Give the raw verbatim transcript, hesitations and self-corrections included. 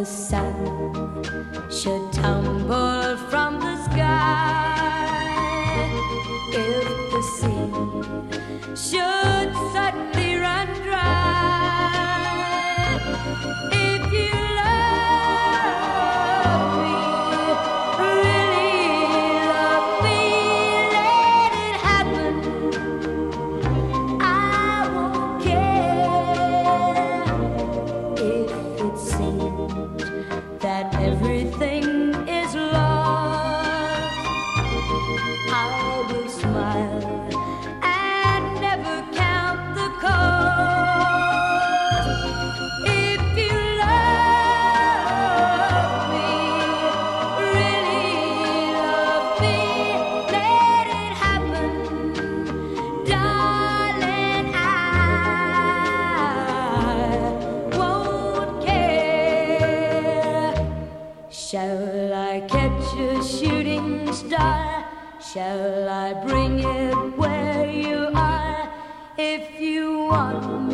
the sun should tumble from the sky, if the sea should suddenly run dry, if you love me, really love me, let it happen. I won't care if it seems that everything is lost. I will smile and never count the cost. If you love me, really love me, let it happen, darling. I won't care. Shall I catch a shooting star? Shall I bring it where you are? If you want me